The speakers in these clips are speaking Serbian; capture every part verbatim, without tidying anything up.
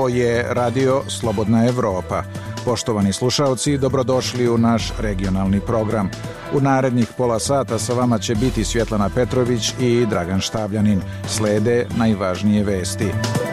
Ovo je Radio Slobodna Evropa. Poštovani slušaoci, dobrodošli u naš regionalni program. U narednih pola sata sa vama će biti Svjetlana Petrović i Dragan Štavljanin. Slede najvažnije vesti.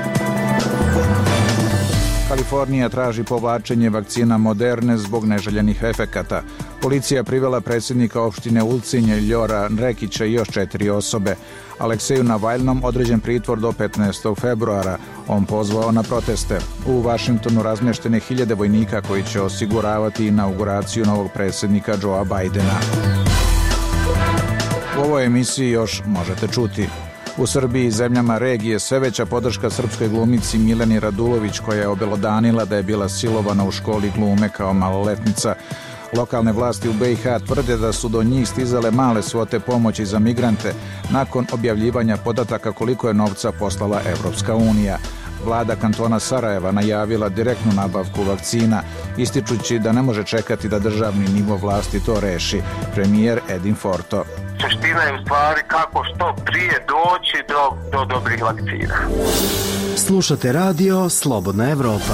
Kalifornija traži povlačenje vakcina Moderne zbog neželjenih efekata. Policija privela predsjednika opštine Ulcinj Ljora Rekića i još četiri osobe. Alekseju Navalnom određen pritvor do petnaestog februara. On pozvao na proteste. U Vašingtonu razmještene hiljade vojnika koji će osiguravati inauguraciju novog predsjednika Joea Bidena. U ovoj emisiji još možete čuti. U Srbiji i zemljama regije sve veća podrška srpskoj glumici Mileni Radulović, koja je obelodanila da je bila silovana u školi glume kao maloletnica. Lokalne vlasti u B i H tvrde da su do njih stizale male svote pomoći za migrante nakon objavljivanja podataka koliko je novca poslala Evropska unija. Vlada kantona Sarajeva najavila direktnu nabavku vakcina, ističući da ne može čekati da državni nivo vlasti to reši. Premijer Edin Forto. Suština je u stvari kako što prije doći do, do dobrih vakcina. Slušate radio Slobodna Evropa.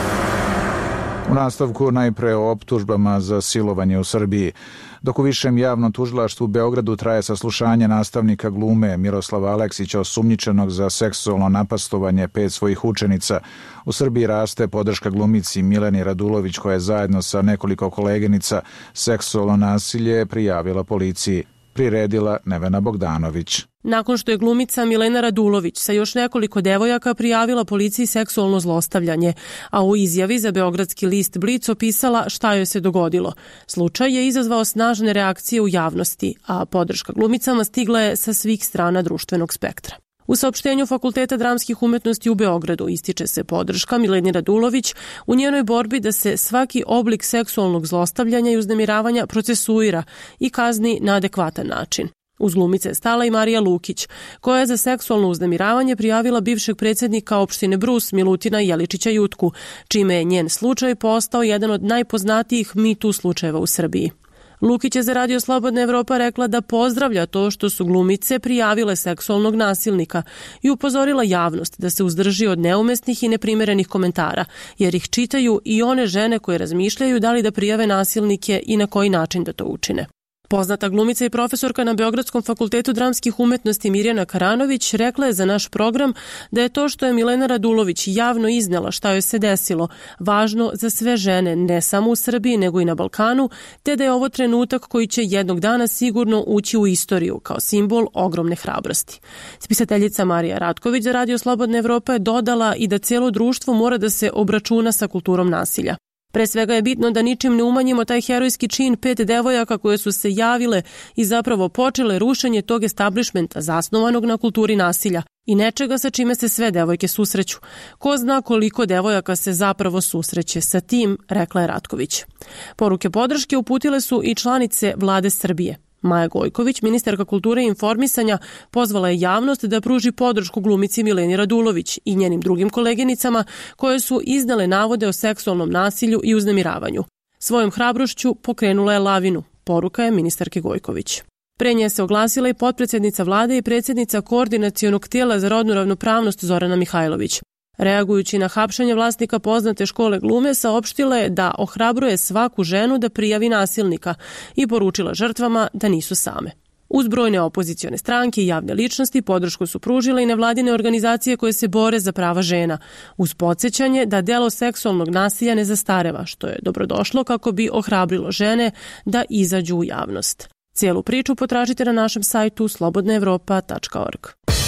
U nastavku najpre o optužbama za silovanje u Srbiji. Dok u Višem javnom tužilaštvu u Beogradu traje saslušanje nastavnika glume Miroslava Aleksića, osumnjičenog za seksualno napastovanje pet svojih učenica, u Srbiji raste podrška glumici Mileni Radulović, koja je zajedno sa nekoliko koleginica seksualno nasilje prijavila policiji. Priredila Nevena Bogdanović. Nakon što je glumica Milena Radulović sa još nekoliko devojaka prijavila policiji seksualno zlostavljanje, a u izjavi za beogradski list Blic opisala šta joj se dogodilo. Slučaj je izazvao snažne reakcije u javnosti, a podrška glumicama stigla je sa svih strana društvenog spektra. U saopštenju Fakulteta dramskih umetnosti u Beogradu ističe se podrška Mileni Radulović u njenoj borbi da se svaki oblik seksualnog zlostavljanja i uznemiravanja procesuira i kazni na adekvatan način. Uz glumice je stala i Marija Lukić, koja je za seksualno uznemiravanje prijavila bivšeg predsjednika opštine Brus Milutina Jeličića Jutku, čime je njen slučaj postao jedan od najpoznatijih Me Too slučajeva u Srbiji. Lukić je za Radio Slobodna Evropa rekla da pozdravlja to što su glumice prijavile seksualnog nasilnika i upozorila javnost da se uzdrži od neumesnih i neprimerenih komentara, jer ih čitaju i one žene koje razmišljaju da li da prijave nasilnike i na koji način da to učine. Poznata glumica i profesorka na Beogradskom fakultetu dramskih umetnosti Mirjana Karanović rekla je za naš program da je to što je Milena Radulović javno iznela šta joj se desilo važno za sve žene, ne samo u Srbiji nego i na Balkanu, te da je ovo trenutak koji će jednog dana sigurno ući u istoriju kao simbol ogromne hrabrosti. Spisateljica Marija Ratković za Radio Slobodna Evropa je dodala i da cijelo društvo mora da se obračuna sa kulturom nasilja. Pre svega je bitno da ničim ne umanjimo taj herojski čin pet devojaka koje su se javile i zapravo počele rušenje tog establishmenta zasnovanog na kulturi nasilja i nečega sa čime se sve devojke susreću. Ko zna koliko devojaka se zapravo susreće sa tim, rekla je Ratković. Poruke podrške uputile su i članice Vlade Srbije. Maja Gojković, ministarka kulture i informisanja, pozvala je javnost da pruži podršku glumici Mileni Radulović i njenim drugim koleginicama koje su iznale navode o seksualnom nasilju i uznemiravanju. Svojom hrabrošću pokrenula je lavinu, poruka je ministarke Gojković. Pre nje se oglasila i potpredsjednica vlade i predsjednica koordinacionog tijela za rodnu ravnopravnost Zorana Mihajlović. Reagujući na hapšenje vlasnika poznate škole glume, saopštila je da ohrabruje svaku ženu da prijavi nasilnika i poručila žrtvama da nisu same. Uz brojne opozicione stranke i javne ličnosti podršku su pružile i nevladine organizacije koje se bore za prava žena, uz podsjećanje da delo seksualnog nasilja ne zastareva, što je dobrodošlo kako bi ohrabrilo žene da izađu u javnost. Cijelu priču potražite na našem sajtu slobodna evropa tačka org.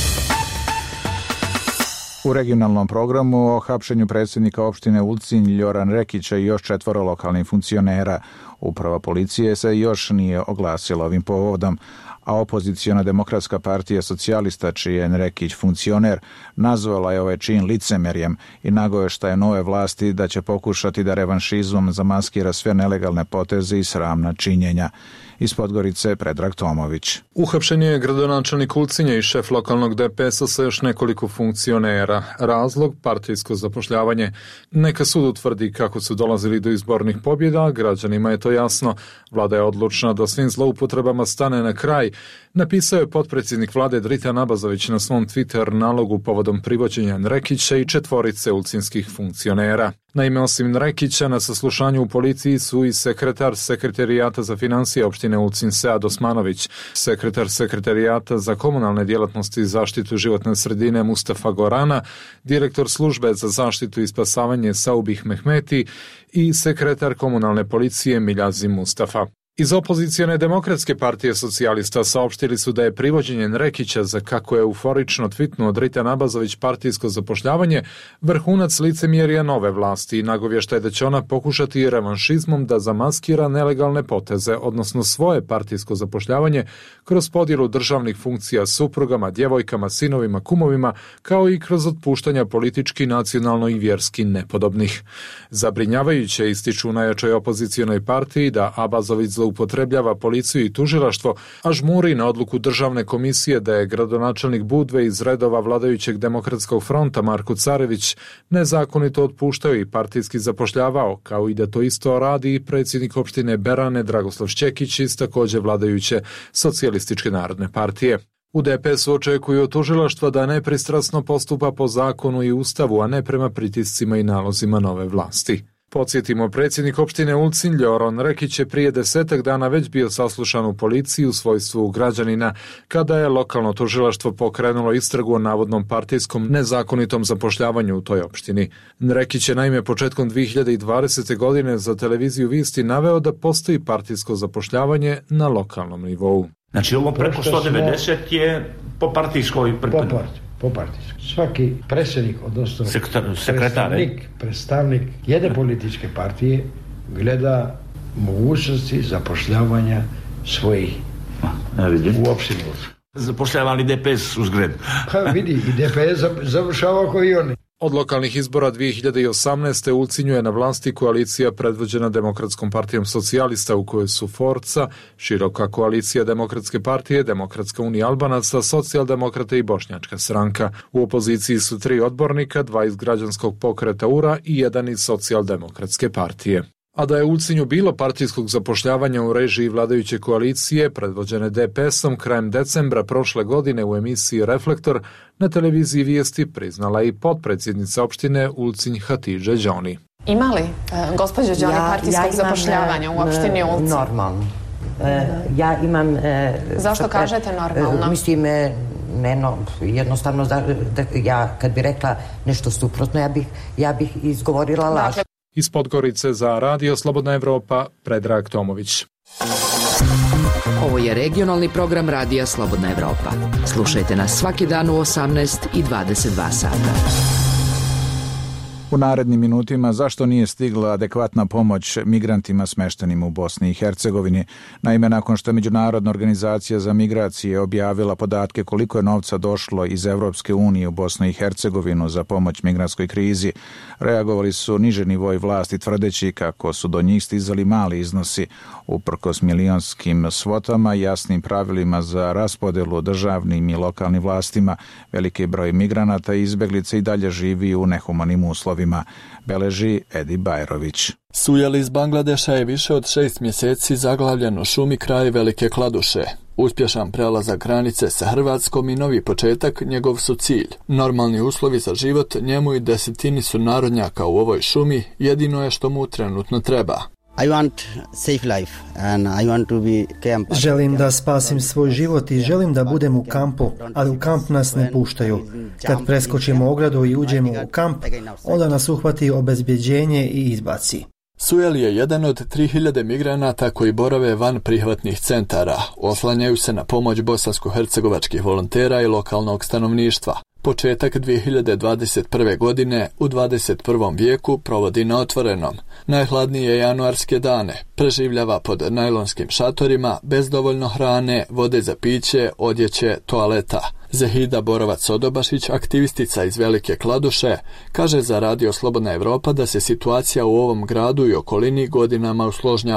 U regionalnom programu o hapšenju predsjednika opštine Ulcinj Ljoran Rekića i još četvoro lokalnih funkcionera. Uprava policije se još nije oglasila ovim povodom, a opoziciona demokratska partija socijalista, čiji je Rekić funkcioner, nazvala je ovaj čin licemerjem i nagovešta je nove vlasti da će pokušati da revanšizmom zamaskira sve nelegalne poteze i sramna činjenja. Iz Podgorice Predrag Tomović. Uhapšen je gradonačelnik Ulcinja i šef lokalnog D P S-a sa još nekoliko funkcionera. Razlog partijsko zapošljavanje. Neka sud utvrdi kako su dolazili do izbornih pobjeda, građanima je to jasno. Vlada je odlučna da svim zloupotrebama stane na kraj, napisao je potpredsjednik vlade Dritan Abazović na svom Twitter nalogu povodom privođenja Nrekića i četvorice ulcinskih funkcionera. Naime, osim Nrekića, na saslušanju u policiji su i sekretar Sekretarijata za financije opštine Ulcinj Sead Osmanović, sekretar Sekretarijata za komunalne djelatnosti i zaštitu životne sredine Mustafa Gorana, direktor službe za zaštitu i spasavanje Saubih Mehmeti i sekretar komunalne policije Miljazi Mustafa. Iz opozicijone Demokratske partije socijalista saopštili su da je privođenje Nrekića za, kako je euforično tvitnuo Dritan Abazović, partijsko zapošljavanje vrhunac licemjerja nove vlasti i nagovještaj da će ona pokušati revanšizmom da zamaskira nelegalne poteze, odnosno svoje partijsko zapošljavanje kroz podjelu državnih funkcija suprugama, djevojkama, sinovima, kumovima, kao i kroz otpuštanja politički, nacionalno i vjerski nepodobnih. Zabrinjavajuće ističu u najjačoj opozicijonoj partiji da Abazović upotrebljava policiju i tužilaštvo, a žmuri na odluku državne komisije da je gradonačelnik Budve iz redova vladajućeg Demokratskog fronta Marko Carević nezakonito otpuštao i partijski zapošljavao, kao i da to isto radi i predsjednik opštine Berane Dragoslav Šćekić iz također vladajuće Socijalističke narodne partije. U D P S-u očekuju od tužilaštva da nepristrasno postupa po zakonu i ustavu, a ne prema pritiscima i nalozima nove vlasti. Podsjetimo, predsjednik opštine Ulcinj Ljoron Nrekić je prije desetak dana već bio saslušan u policiji u svojstvu građanina, kada je lokalno tužilaštvo pokrenulo istragu o navodnom partijskom nezakonitom zapošljavanju u toj opštini. Nrekić je naime početkom dvije hiljade dvadesete. godine za televiziju Visti naveo da postoji partijsko zapošljavanje na lokalnom nivou. Znači ovo preko sto devedeset je po partijskoj... Po partijskoj. Po partijskoj. Svaki predsjednik, odnosno predstavnik, predstavnik jedne političke partije gleda mogućnosti zapošljavanja svojih ja u opštini. Zapošljavali D P S uz grad. Pa vidi, i D P S završava kao i oni. Od lokalnih izbora dvije hiljade osamnaeste. u Ulcinju je na vlasti koalicija predvođena Demokratskom partijom socijalista u kojoj su Forca, široka koalicija Demokratske partije, Demokratska unija Albanaca, Socijaldemokrate i Bošnjačka stranka. U opoziciji su tri odbornika, dva iz građanskog pokreta U R A i jedan iz Socijaldemokratske partije. A da je u Ulcinju bilo partijskog zapošljavanja u režiji vladajuće koalicije, predvođene D P S-om, krajem decembra prošle godine u emisiji Reflektor na televiziji Vijesti priznala i potpredsjednica opštine Ulcinj Hatidže Đoni. Ima li, uh, gospođo Đoni, ja, partijskog ja imam, zapošljavanja u opštini Ulcinj? Normalno. E, ja imam... E, Zašto pre, kažete normalno? E, mislim, e, ne, no, jednostavno, da, da, ja kad bi rekla nešto suprotno, ja bih, ja bih izgovorila laž. Dakle, iz Podgorice za Radio Slobodna Evropa, Predrag Tomović. Ovo je regionalni program Radija Slobodna Evropa. Slušajte nas svaki dan u osamnaest i dvadeset dva sata. U narednim minutima zašto nije stigla adekvatna pomoć migrantima smeštenim u Bosni i Hercegovini. Naime, nakon što je Međunarodna organizacija za migracije objavila podatke koliko je novca došlo iz Evropske unije u Bosnu i Hercegovinu za pomoć migrantskoj krizi, reagovali su niže nivoi vlasti tvrdeći kako su do njih stizali mali iznosi uprkos milionskim svotama i jasnim pravilima za raspodelu državnim i lokalnim vlastima. Veliki broj migranata i izbeglica i dalje živi u nehumanim uslovima, beleži Edi Bajrović. Sujel iz Bangladeša je više od šest mjeseci zaglavljen u šumi kraj Velike Kladuše. Uspješan prelazak granice sa Hrvatskom i novi početak njegov su cilj. Normalni uslovi za život njemu i desetini su narodnjaka u ovoj šumi jedino je što mu trenutno treba. I want safe life and I want to be camp. Želim da spasim svoj život i želim da budem u kampu, ali u kamp nas ne puštaju. Kad preskočimo ogradu i uđemo u kamp, onda nas uhvati obezbjeđenje i izbaci. Sujel je jedan od tri hiljade migranata koji borave van prihvatnih centara. Oslanjaju se na pomoć bosansko-hercegovačkih volontera i lokalnog stanovništva. Početak dvije hiljade dvadeset prve. godine u dvadeset prvom vijeku provodi na otvorenom. Najhladnije januarske dane preživljava pod najlonskim šatorima bez dovoljno hrane, vode za piće, odjeće, toaleta. Zehida Borovac-Sodobašić, aktivistica iz Velike Kladuše, kaže za Radio Slobodna Evropa da se situacija u ovom gradu i okolini godinama usložnjava.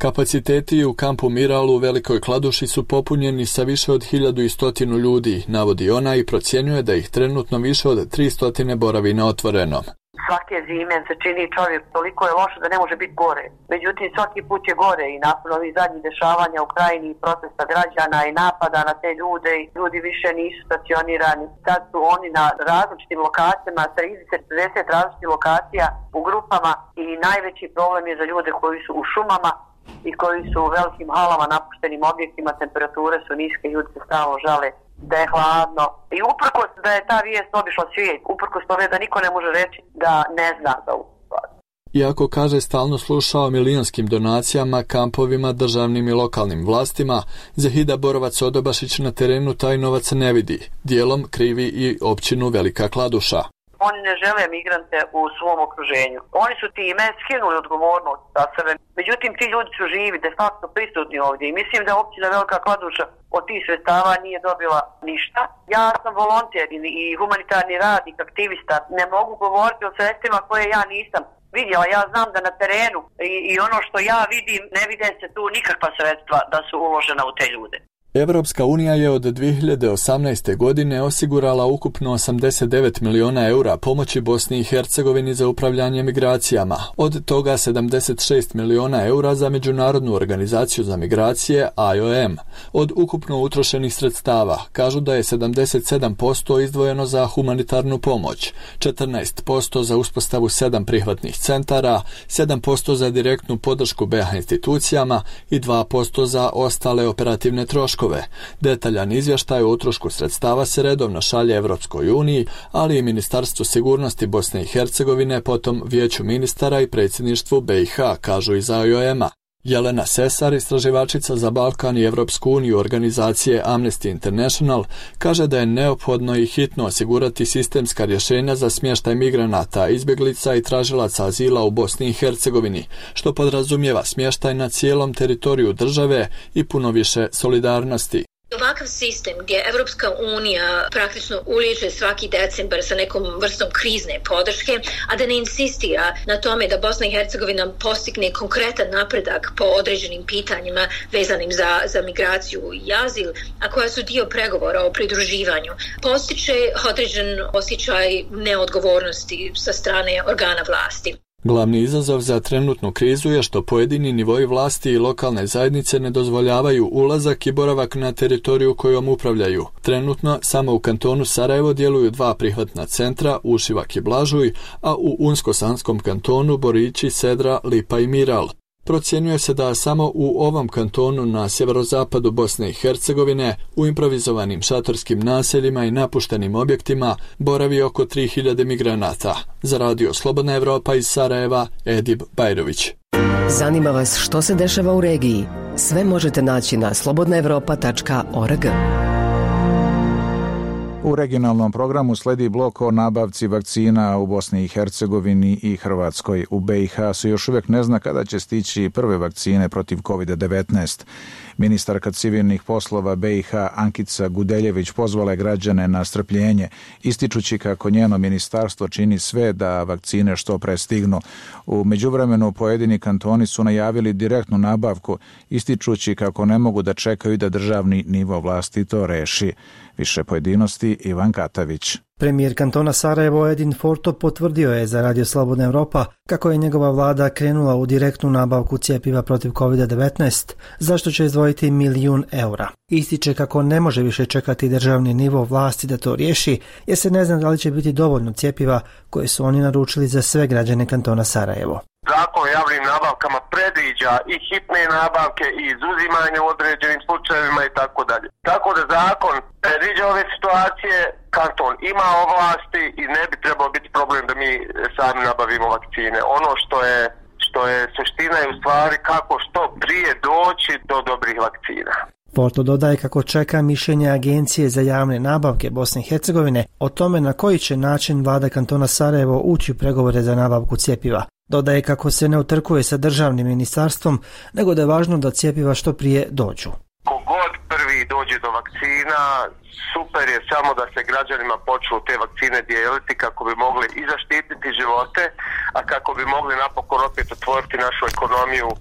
Kapaciteti u kampu Miral u Velikoj Kladuši su popunjeni sa više od hiljadu i stotinu ljudi, navodi ona i procjenjuje da ih trenutno više od tristotine boravi na otvorenom. Svake zime se čini čovjek toliko je loše da ne može biti gore. Međutim, svaki put je gore i nakon ovih zadnjih dešavanja u Krajini i protesta građana i napada na te ljude i ljudi više nisu stacionirani. Sad su oni na različitim lokacijama, trideset pedeset različitih lokacija u grupama i najveći problem je za ljude koji su u šumama i koji su u velikim halama, napuštenim objektima, temperature su niske, ljudi se stalno žale da je hladno. I uprkos da je ta vijest obišla svijet, uprkos tome da niko ne može reći da ne zna za ovu stvar. Iako, kaže, stalno slušao milionskim donacijama, kampovima, državnim i lokalnim vlastima, Zahida Borovac-Odobašić na terenu taj novac ne vidi. Dijelom krivi i općinu Velika Kladuša. Oni ne žele migrante u svom okruženju. Oni su time skinuli odgovornost za sebe. Međutim, ti ljudi su živi, de facto prisutni ovdje i mislim da općina Velika Kladuša od tih sredstava nije dobila ništa. Ja sam volonter i humanitarni radnik, aktivista. Ne mogu govoriti o sredstvima koje ja nisam vidjela. Ja znam da na terenu i, i ono što ja vidim, ne vide se tu nikakva sredstva da su uložena u te ljude. Evropska unija je od dvije hiljade osamnaeste. godine osigurala ukupno osamdeset devet miliona eura pomoći Bosni i Hercegovini za upravljanje migracijama, od toga sedamdeset šest miliona eura za Međunarodnu organizaciju za migracije I O M. Od ukupno utrošenih sredstava kažu da je sedamdeset sedam posto izdvojeno za humanitarnu pomoć, četrnaest posto za uspostavu sedam prihvatnih centara, sedam posto za direktnu podršku B H institucijama i dva posto za ostale operativne troškove. Detaljan izvještaj o utrošku sredstava se redovno šalje Evropskoj uniji, ali i Ministarstvu sigurnosti Bosne i Hercegovine, potom Vijeću ministara i predsjedništvu B i H, kažu iz I O M-a. Jelena Sesar, istraživačica za Balkan i Evropsku uniju organizacije Amnesty International, kaže da je neophodno i hitno osigurati sistemska rješenja za smještaj migranata, izbjeglica i tražilaca azila u Bosni i Hercegovini, što podrazumijeva smještaj na cijelom teritoriju države i puno više solidarnosti. Ovakav sistem gdje Evropska unija praktično uliježe svaki decembar sa nekom vrstom krizne podrške, a da ne insistira na tome da Bosna i Hercegovina postigne konkretan napredak po određenim pitanjima vezanim za, za migraciju i azil, a koja su dio pregovora o pridruživanju, postiče određen osjećaj neodgovornosti sa strane organa vlasti. Glavni izazov za trenutnu krizu je što pojedini nivoi vlasti i lokalne zajednice ne dozvoljavaju ulazak i boravak na teritoriju kojom upravljaju. Trenutno samo u kantonu Sarajevo djeluju dva prihvatna centra, Ušivak i Blažuj, a u Unsko-Sanskom kantonu Borići, Sedra, Lipa i Miral. Procjenjuje se da samo u ovom kantonu na sjeverozapadu Bosne i Hercegovine u improvizovanim šatorskim naseljima i napuštenim objektima boravi oko tri hiljade migranata. Za radio Slobodna Evropa iz Sarajeva, Edib Bajrović. Zanima vas što se dešava u regiji? Sve možete naći na slobodna evropa tačka org. U regionalnom programu sledi blok o nabavci vakcina u Bosni i Hercegovini i Hrvatskoj. U B i H se još uvijek ne zna kada će stići prve vakcine protiv kovid devetnaest. Ministarka civilnih poslova B i H Ankica Gudeljević pozvala građane na strpljenje, ističući kako njeno ministarstvo čini sve da vakcine što pre stignu. U međuvremenu pojedini kantoni su najavili direktnu nabavku, ističući kako ne mogu da čekaju da državni nivo vlasti to reši. Više pojedinosti Ivan Katavić. Premijer kantona Sarajevo Edin Forto potvrdio je za Radio Slobodna Evropa kako je njegova vlada krenula u direktnu nabavku cjepiva protiv kovid devetnaest, zašto će izdvojiti milijun eura. Ističe kako ne može više čekati državni nivo vlasti da to riješi, jer se ne zna da li će biti dovoljno cjepiva koje su oni naručili za sve građane kantona Sarajevo. Zakon o javnim nabavkama predviđa i hitne nabavke i izuzimanje u određenim slučajevima i tako dalje. Tako da zakon predviđa ove situacije, kanton ima ovlasti i ne bi trebao biti problem da mi sami nabavimo vakcine. Ono što je, što je suština je u stvari kako što prije doći do dobrih vakcina. Forto dodaje kako čeka mišljenje Agencije za javne nabavke Bosne i Hercegovine o tome na koji će način vlada kantona Sarajevo ući u pregovore za nabavku cjepiva. Dodaje kako se ne utrkuje sa državnim ministarstvom, nego da je važno da cjepiva što prije dođu. Kogod prvi dođe do vakcina, super je samo da se građanima počnu te vakcine dijeliti kako bi mogli i zaštititi živote, a kako bi mogli napokon opet otvoriti našu ekonomiju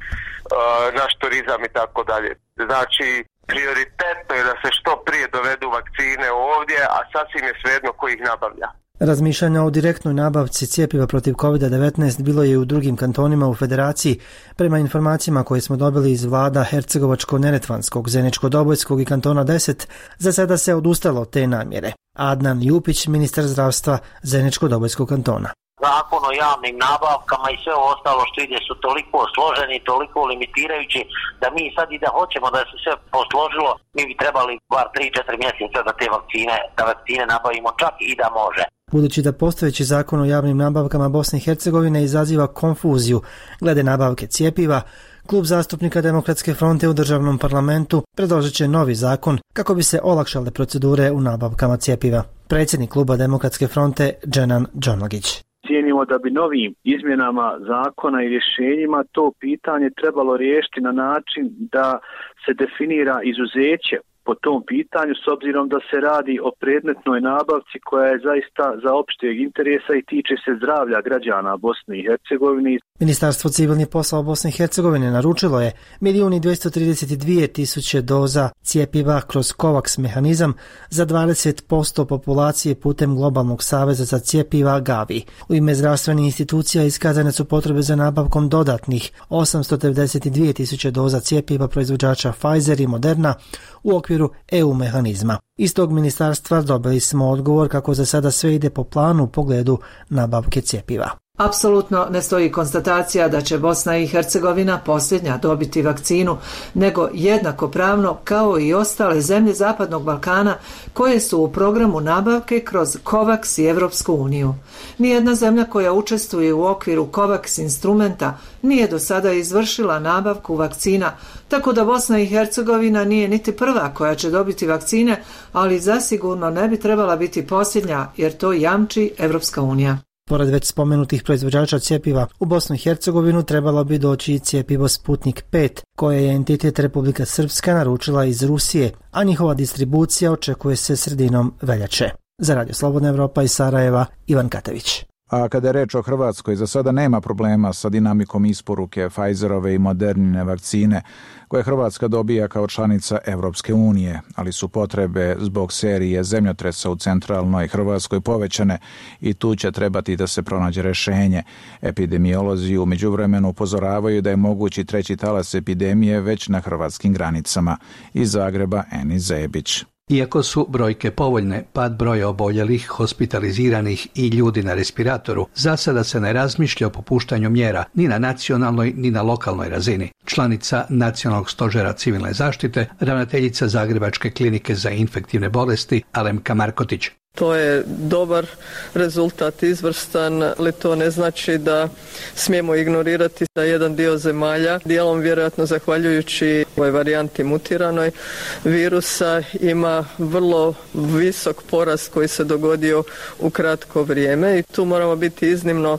naš turizam i tako dalje. Znači, prioritetno je da se što prije dovedu vakcine ovdje, a sasvim je svejedno ko ih nabavlja. Razmišljanja o direktnoj nabavci cjepiva protiv kovid devetnaest bilo je u drugim kantonima u federaciji. Prema informacijama koje smo dobili iz vlada Hercegovačko-Neretvanskog, Zeničko-Dobojskog i kantona deset, za sada se odustalo od te namjere. Adnan Jupić, ministar zdravstva Zeničko-Dobojskog kantona. Zakon o javnim nabavkama i sve ostalo što ide su toliko složeni, toliko limitirajući da mi sad i da hoćemo da se sve posložilo, mi bi trebali bar tri do četiri mjeseca da te vakcine, da vakcine nabavimo čak i da može. Budući da postojeći zakon o javnim nabavkama Bosne i Hercegovine izaziva konfuziju glede nabavke cjepiva, Klub zastupnika Demokratske fronte u državnom parlamentu predložit će novi zakon kako bi se olakšale procedure u nabavkama cjepiva. Predsjednik Kluba Demokratske fronte Dženan Džonlagić. Cijenimo da bi novim izmjenama zakona i rješenjima to pitanje trebalo riješiti na način da se definira izuzeće po tom pitanju, s obzirom da se radi o predmetnoj nabavci koja je zaista za opšteg interesa i tiče se zdravlja građana Bosne i Hercegovine. Ministarstvo civilnih poslova Bosne i Hercegovine naručilo je milijun dvjesto trideset dvije tisuće doza cjepiva kroz COVAX mehanizam za dvadeset posto populacije putem Globalnog saveza za cjepiva Gavi. U ime zdravstvenih institucija iskazane su potrebe za nabavkom dodatnih osamsto devedeset dvije tisuće doza cjepiva proizvođača Pfizer i Moderna u okviru E U mehanizma. Iz tog ministarstva dobili smo odgovor kako za sada sve ide po planu u pogledu nabavke cjepiva. Apsolutno ne stoji konstatacija da će Bosna i Hercegovina posljednja dobiti vakcinu, nego jednakopravno kao i ostale zemlje Zapadnog Balkana koje su u programu nabavke kroz COVAX i Evropsku uniju. Nijedna zemlja koja učestvuje u okviru COVAX instrumenta nije do sada izvršila nabavku vakcina, tako da Bosna i Hercegovina nije niti prva koja će dobiti vakcine, ali zasigurno ne bi trebala biti posljednja jer to jamči Evropska unija. Pored već spomenutih proizvođača cjepiva, u Bosnu i Hercegovinu trebalo bi doći i cjepivo Sputnik pet, koje je entitet Republika Srpska naručila iz Rusije, a njihova distribucija očekuje se sredinom veljače. Za Radio Slobodna Evropa iz Sarajeva, Ivan Katević. A kada je reč o Hrvatskoj, za sada nema problema sa dinamikom isporuke Pfizerove i Modernine vakcine, koje Hrvatska dobija kao članica Evropske unije, ali su potrebe zbog serije zemljotresa u centralnoj Hrvatskoj povećane i tu će trebati da se pronađe rješenje. Epidemiolozi u međuvremenu upozoravaju da je mogući treći talas epidemije već na hrvatskim granicama. Iz Zagreba, Enis Zebić. Iako su brojke povoljne, pad broja oboljelih, hospitaliziranih i ljudi na respiratoru, za sada se ne razmišlja o popuštanju mjera ni na nacionalnoj ni na lokalnoj razini. Članica Nacionalnog stožera civilne zaštite, ravnateljica Zagrebačke klinike za infektivne bolesti Alemka Markotić. To je dobar rezultat, izvrstan, ali to ne znači da smijemo ignorirati da jedan dio zemalja, dijelom vjerojatno zahvaljujući ovoj varijanti mutiranoj virusa, ima vrlo visok porast koji se dogodio u kratko vrijeme i tu moramo biti iznimno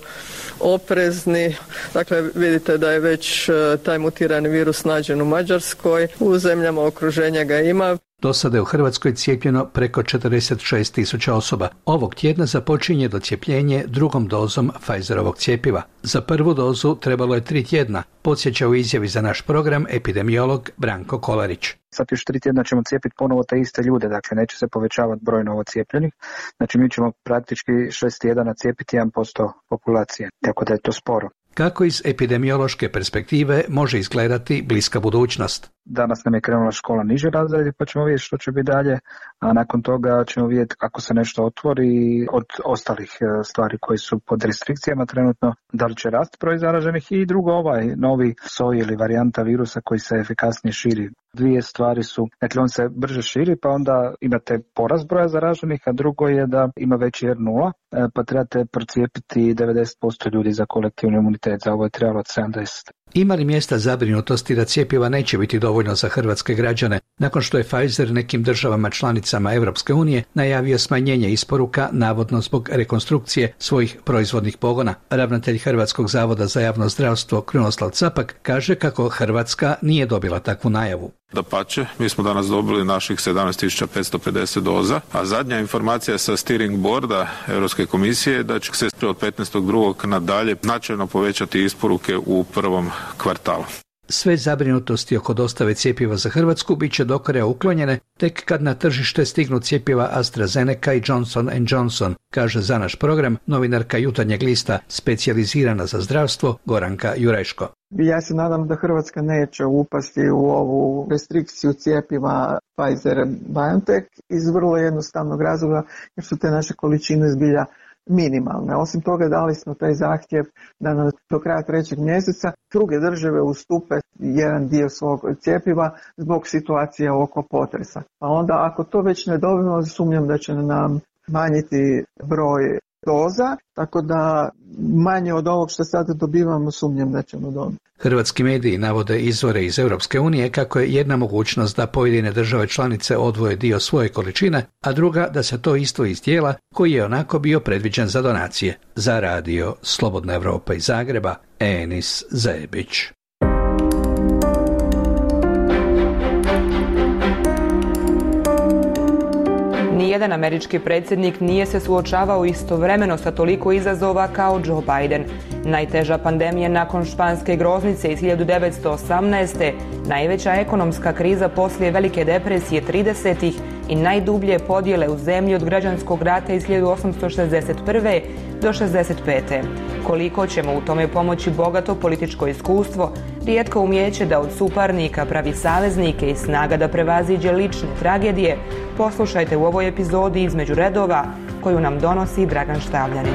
oprezni. Dakle, vidite da je već taj mutirani virus nađen u Mađarskoj, u zemljama okruženja ga ima. Do sada je u Hrvatskoj cijepljeno preko četrdeset šest tisuća osoba. Ovog tjedna započinje docijepljenje drugom dozom Pfizerovog cjepiva. Za prvu dozu trebalo je tri tjedna, podsjeća u izjavi za naš program epidemiolog Branko Kolarić. Sad još tri tjedna ćemo cijepiti ponovo te iste ljude, dakle neće se povećavati broj novocijepljenih. Znači mi ćemo praktički šest tjedana cijepiti jedan posto populacije, tako da je to sporo. Kako iz epidemiološke perspektive može izgledati bliska budućnost? Danas nam je krenula škola niže razredi pa ćemo vidjeti što će biti dalje, a nakon toga ćemo vidjeti ako se nešto otvori od ostalih stvari koji su pod restrikcijama trenutno, da li će rast broj zaraženih i drugo ovaj novi soj ili varijanta virusa koji se efikasnije širi. Dvije stvari su, dakle on se brže širi pa onda imate porast broja zaraženih, a drugo je da ima veći R nula pa trebate procijepiti devedeset posto ljudi za kolektivni imunitet, za ovo je trebalo od sedamdeset. Ima li mjesta zabrinutosti da cjepiva neće biti dovoljno za hrvatske građane, nakon što je Pfizer nekim državama članicama Evropske unije najavio smanjenje isporuka, navodno zbog rekonstrukcije svojih proizvodnih pogona? Ravnatelj Hrvatskog zavoda za javno zdravstvo Krunoslav Capak kaže kako Hrvatska nije dobila takvu najavu. Dapače, mi smo danas dobili naših sedamnaest tisuća petsto pedeset doza, a zadnja informacija sa steering boarda Europske komisije je da će se od petnaestog drugog nadalje značajno povećati isporuke u prvom kvartalu. sve zabrinutosti oko dostave cjepiva za Hrvatsku bit će do kraja uklonjene tek kad na tržište stignu cjepiva AstraZeneca i Johnson and Johnson, kaže za naš program novinarka Jutarnjeg lista specijalizirana za zdravstvo Goranka Jureško. Ja se nadam da Hrvatska neće upasti u ovu restrikciju cjepiva Pfizer-BioNTech iz vrlo jednostavnog razloga jer su te naše količine zbilja minimalne. Osim toga dali smo taj zahtjev da na, do kraja trećeg mjeseca druge države ustupe jedan dio svog cjepiva zbog situacije oko potresa. Pa onda ako to već ne dobijemo, sumnjam da će nam manjiti broj doza, tako da manje od ovog što sada dobivamo sumnjam da ćemo dobiti. Hrvatski mediji navode izvore iz Europske unije kako je jedna mogućnost da pojedine države članice odvoje dio svoje količine, a druga da se to isto iz dijela koji je onako bio predviđen za donacije. Za radio Slobodna Evropa iz Zagreba, Enis Zebić. Nijedan američki predsjednik nije se suočavao istovremeno sa toliko izazova kao Joe Biden. Najteža pandemija nakon španske groznice iz hiljadu devetsto osamnaeste. Najveća ekonomska kriza poslije Velike depresije tridesetih i najdublje podjele u zemlji od građanskog rata iz hiljadu osamsto šezdeset prve do šezdeset pete. Koliko ćemo u tome pomoći bogato političko iskustvo, rijetko umijeće da od suparnika pravi saveznike i snaga da prevaziđe lične tragedije, poslušajte u ovoj epizodi Između redova koju nam donosi Dragan Štavljanin.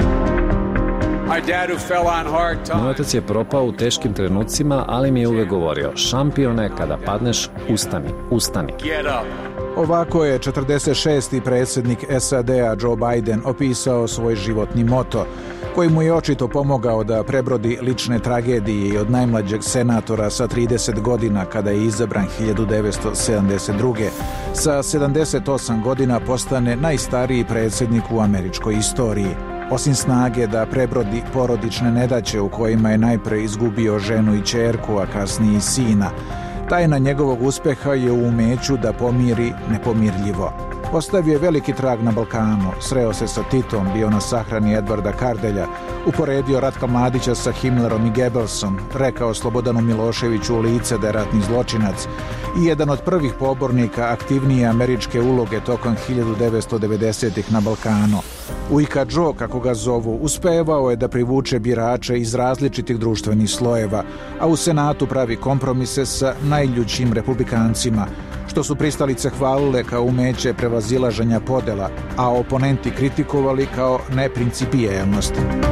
Moj otac je propao u teškim trenucima, ali mi je uvek govorio: šampione, kada padneš, ustani, ustani. Ovako je četrdeset šesti predsjednik S A D-a Joe Biden opisao svoj životni moto, koji mu je očito pomogao da prebrodi lične tragedije i od najmlađeg senatora sa trideset godina kada je izabran hiljadu devetsto sedamdeset druge. Sa sedamdeset osam godina postane najstariji predsjednik u američkoj istoriji. Osim snage da prebrodi porodične nedaće u kojima je najpre izgubio ženu i ćerku, a kasnije i sina, tajna njegovog uspeha je u umeću da pomiri nepomirljivo. Ostavio je veliki trag na Balkanu, sreo se sa Titom, bio na sahrani Edvarda Kardelja, uporedio Ratka Mladića sa Himmlerom i Goebbelsom, rekao Slobodanu Miloševiću u lice da je ratni zločinac i jedan od prvih pobornika aktivnije američke uloge tokom hiljadu devetsto devedesetih na Balkanu. Ujka Joe, kako ga zovu, uspevao je da privuče birače iz različitih društvenih slojeva, a u Senatu pravi kompromise sa najljućim republikancima, što su pristalice hvalile kao umeće prevazilaženja podela, a oponenti kritikovali kao neprincipijelnost.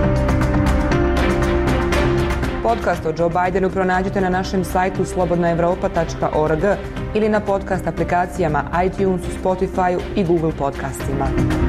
Podcast o Joe Bidenu pronađite na našem sajtu slobodna evropa tačka org ili na podcast aplikacijama iTunesu, Spotifyu i Google podcastima.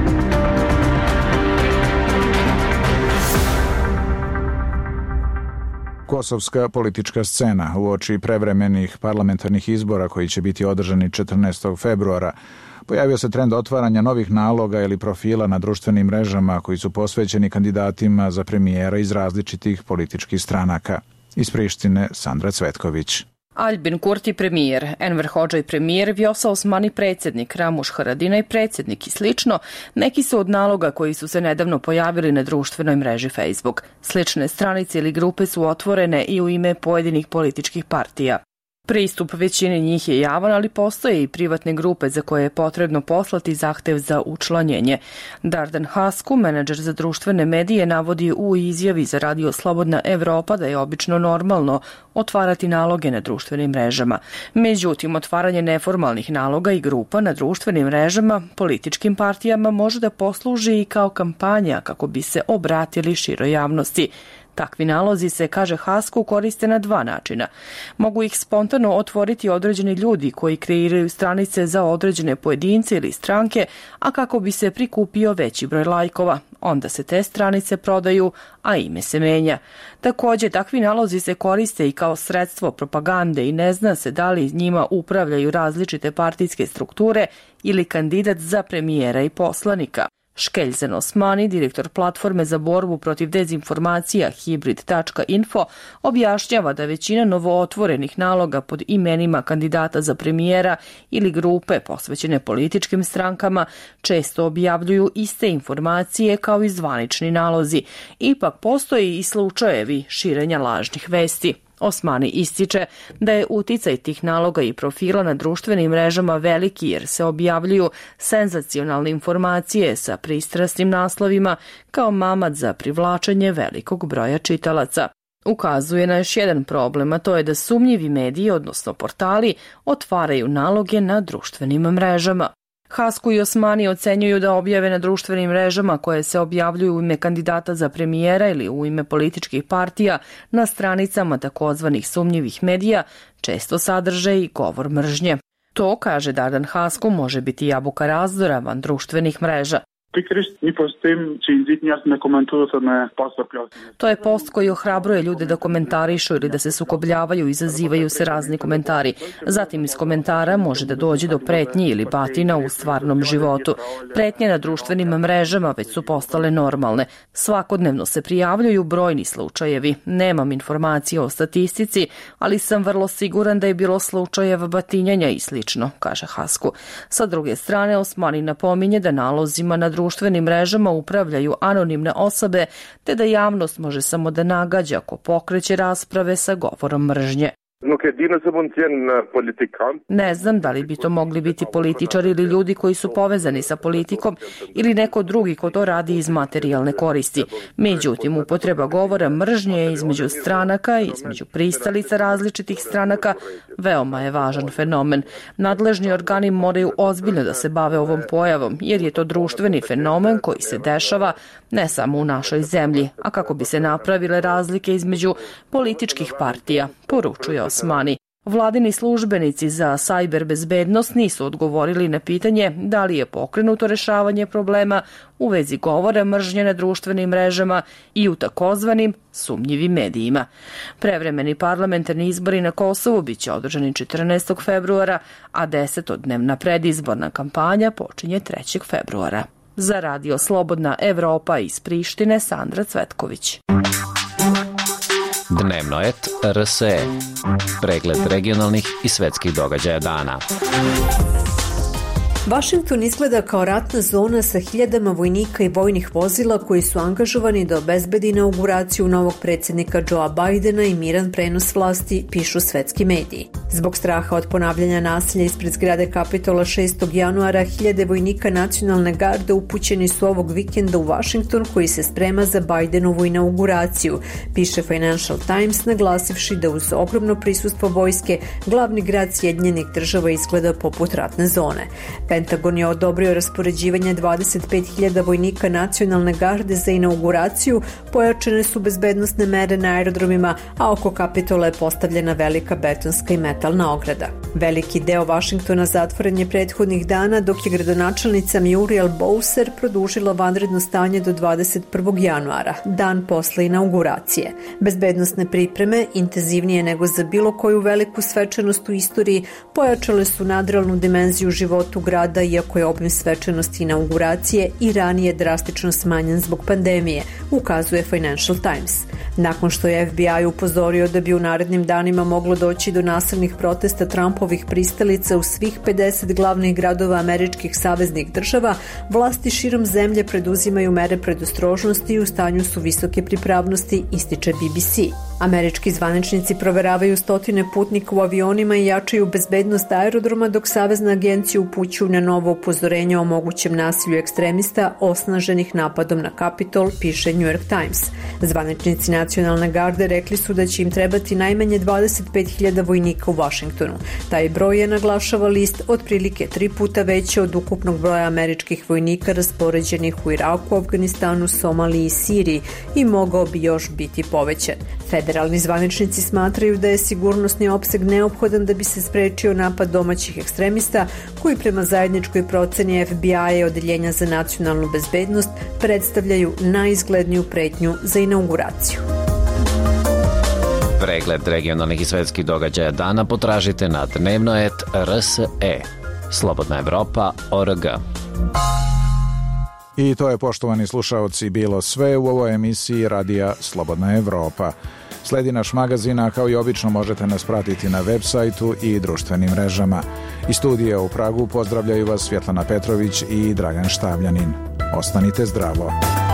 Kosovska politička scena uoči prevremenih parlamentarnih izbora koji će biti održani četrnaestog februara. Pojavio se trend otvaranja novih naloga ili profila na društvenim mrežama koji su posvećeni kandidatima za premijera iz različitih političkih stranaka. Iz Prištine, Sandra Cvetković. Albin Kurti premijer, Enver Hodžaj premijer, Vjosa Osmani predsjednik, Ramuš Haradinaj predsjednik i slično, neki su od naloga koji su se nedavno pojavili na društvenoj mreži Facebook. Slične stranice ili grupe su otvorene i u ime pojedinih političkih partija. Pristup većini njih je javan, ali postoje i privatne grupe za koje je potrebno poslati zahtev za učlanjenje. Dardan Hasku, menadžer za društvene medije, navodi u izjavi za radio Slobodna Evropa da je obično normalno otvarati naloge na društvenim mrežama. Međutim, otvaranje neformalnih naloga i grupa na društvenim mrežama političkim partijama može da posluži i kao kampanja kako bi se obratili široj javnosti. Takvi nalozi se, kaže Hasku, koriste na dva načina. Mogu ih spontano otvoriti određeni ljudi koji kreiraju stranice za određene pojedince ili stranke, a kako bi se prikupio veći broj lajkova. Onda se te stranice prodaju, a ime se menja. Također, takvi nalozi se koriste i kao sredstvo propagande i ne zna se da li njima upravljaju različite partijske strukture ili kandidat za premijera i poslanika. Škeljzen Osmani, direktor platforme za borbu protiv dezinformacija hibrid tačka info, objašnjava da većina novootvorenih naloga pod imenima kandidata za premijera ili grupe posvećene političkim strankama često objavljuju iste informacije kao i zvanični nalozi. Ipak postoji i slučajevi širenja lažnih vesti. Osmani ističe da je uticaj tih naloga i profila na društvenim mrežama veliki jer se objavljuju senzacionalne informacije sa pristrasnim naslovima kao mamad za privlačenje velikog broja čitalaca. Ukazuje na još jedan problem, a to je da sumnjivi mediji, odnosno portali, otvaraju naloge na društvenim mrežama. Hasku i Osmani ocenjuju da objave na društvenim mrežama koje se objavljuju u ime kandidata za premijera ili u ime političkih partija na stranicama takozvanih sumnjivih medija često sadrže i govor mržnje. To, kaže Dardan Hasku, može biti jabuka razdora van društvenih mreža. To je post koji ohrabruje ljude da komentarišu ili da se sukobljavaju i izazivaju se razni komentari. Zatim iz komentara može da dođe do pretnji ili batina u stvarnom životu. Pretnje na društvenim mrežama već su postale normalne. Svakodnevno se prijavljuju brojni slučajevi. Nemam informacije o statistici, ali sam vrlo siguran da je bilo slučajeva batinjanja i slično, kaže Hasku. Sa druge strane, Osmani napominje da nalozima na društvenim mrežama upravljaju anonimne osobe, te da javnost može samo da nagađa ako pokreće rasprave sa govorom mržnje. Ne znam da li bi to mogli biti političari ili ljudi koji su povezani sa politikom ili neko drugi ko to radi iz materijalne koristi. Međutim, upotreba govora mržnje je između stranaka i između pristalica različitih stranaka veoma je važan fenomen. Nadležni organi moraju ozbiljno da se bave ovom pojavom, jer je to društveni fenomen koji se dešava ne samo u našoj zemlji, a kako bi se napravile razlike između političkih partija, poručuje Osmani. Vladini službenici za sajber bezbednost nisu odgovorili na pitanje da li je pokrenuto rešavanje problema u vezi govora mržnje na društvenim mrežama i u takozvanim sumnjivim medijima. Prevremeni parlamentarni izbori na Kosovu biće održani četrnaestog februara, a desetodnevna predizborna kampanja počinje trećeg februara. Za Radio Slobodna Evropa iz Prištine, Sandra Cvetković. Dnevnoet R S E. Pregled regionalnih i svetskih događaja dana. Vašington izgleda kao ratna zona sa hiljadama vojnika i vojnih vozila koji su angažovani da obezbedi inauguraciju novog predsjednika Joea Bidena i miran prenos vlasti, pišu svetski mediji. Zbog straha od ponavljanja nasilja ispred zgrade Kapitola šestog januara, hiljade vojnika nacionalne garde upućeni su ovog vikenda u Vašington koji se sprema za Bidenovu inauguraciju, piše Financial Times, naglasivši da uz ogromno prisustvo vojske glavni grad Sjedinjenih Država izgleda poput ratne zone. Pentagon je odobrio raspoređivanje dvadeset pet hiljada vojnika nacionalne garde za inauguraciju, pojačane su bezbednosne mere na aerodromima, a oko Kapitola je postavljena velika betonska i metalna ograda. Veliki deo Vašingtona zatvoren je prethodnih dana, dok je gradonačelnica Muriel Bowser produžila vanredno stanje do dvadeset prvog januara, dan posle inauguracije. Bezbednosne pripreme, intenzivnije nego za bilo koju veliku svečanost u istoriji, pojačale su nadrealnu dimenziju životu grada, iako je obim svečanosti inauguracije i ranije drastično smanjen zbog pandemije, ukazuje Financial Times. Nakon što je F B I upozorio da bi u narednim danima moglo doći do nasilnih protesta Trumpovih pristalica u svih pedeset glavnih gradova američkih saveznih država, vlasti širom zemlje preduzimaju mere predostrožnosti i u stanju su visoke pripravnosti, ističe B B C. Američki zvaničnici proveravaju stotine putnika u avionima i jačaju bezbednost aerodroma, dok Savezna agencija upućuju na novo upozorenje o mogućem nasilju ekstremista osnaženih napadom na Kapitol, piše New York Times. Zvaničnici nacionalne garde rekli su da će im trebati najmanje dvadeset pet hiljada vojnika u Vašingtonu. Taj broj je, naglašava list, otprilike tri puta veći od ukupnog broja američkih vojnika raspoređenih u Iraku, Afganistanu, Somaliji i Siriji i mogao bi još biti povećan. Federalni zvaničnici smatraju da je sigurnosni opseg neophodan da bi se sprečio napad domaćih ekstremista koji prema zajedničkoj proceni F B I i Odeljenja za nacionalnu bezbednost predstavljaju najizgledniju pretnju za inauguraciju. Pregled regionalnih i svetskih događaja dana potražite na dnevnoet R S E. Slobodna Evropa O R G. I to je, poštovani slušaoci, bilo sve u ovoj emisiji Radija Slobodna Evropa. Sledi naš magazin, a kao i obično možete nas pratiti na web sajtu i društvenim mrežama. Iz studija u Pragu pozdravljaju vas Svjetlana Petrović i Dragan Štavljanin. Ostanite zdravo.